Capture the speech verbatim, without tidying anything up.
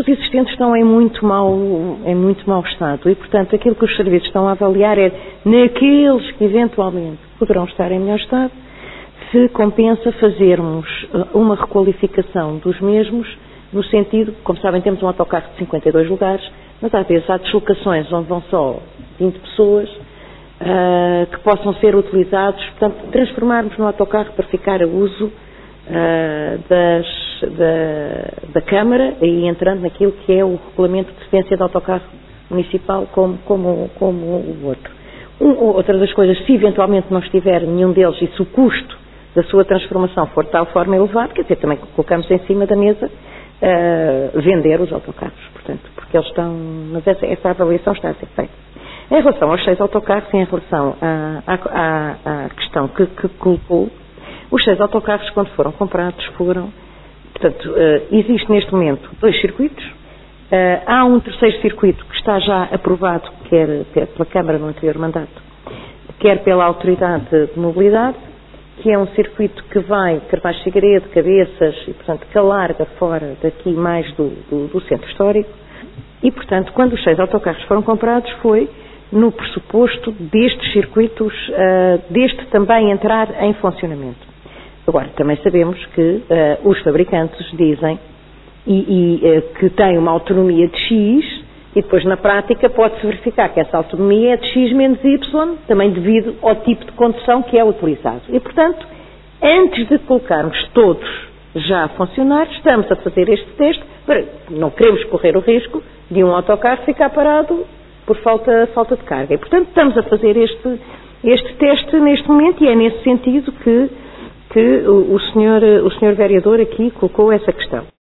os existentes estão em muito mau, em muito mau estado e, portanto, aquilo que os serviços estão a avaliar é naqueles que eventualmente poderão estar em melhor estado, se compensa fazermos uma requalificação dos mesmos, no sentido, como sabem, temos um autocarro de cinquenta e dois lugares, mas às vezes há deslocações onde vão só vinte pessoas, uh, que possam ser utilizados, portanto, transformarmos no autocarro para ficar a uso uh, das, da, da Câmara, e entrando naquilo que é o regulamento de defesa do autocarro municipal como, como, como o outro. Um, outra das coisas, se eventualmente não estiver nenhum deles e se o custo da sua transformação for de tal forma elevado, quer dizer, também colocamos em cima da mesa uh, vender os autocarros, portanto, porque eles estão, mas essa, essa avaliação está a ser feita. Em relação aos seis autocarros, em relação à, à, à questão que, que colocou, os seis autocarros, quando foram comprados, foram, portanto, uh, existe neste momento dois circuitos, uh, há um terceiro circuito que está já aprovado, quer, quer pela Câmara no anterior mandato, quer pela Autoridade de Mobilidade, que é um circuito que vai Carvalho Figueiredo, Cabeças, e, portanto, que alarga fora daqui mais do, do, do centro histórico. E, portanto, quando os seis autocarros foram comprados, foi no pressuposto destes circuitos, uh, deste também entrar em funcionamento. Agora, também sabemos que uh, os fabricantes dizem e, e, uh, que têm uma autonomia de X, e depois, na prática, pode-se verificar que essa autonomia é de X menos Y, também devido ao tipo de condução que é utilizado. E, portanto, antes de colocarmos todos já a funcionar, estamos a fazer este teste, para não queremos correr o risco de um autocarro ficar parado por falta, falta de carga. E, portanto, estamos a fazer este, este teste neste momento, e é nesse sentido que, que o, o, senhor, o senhor vereador aqui colocou essa questão.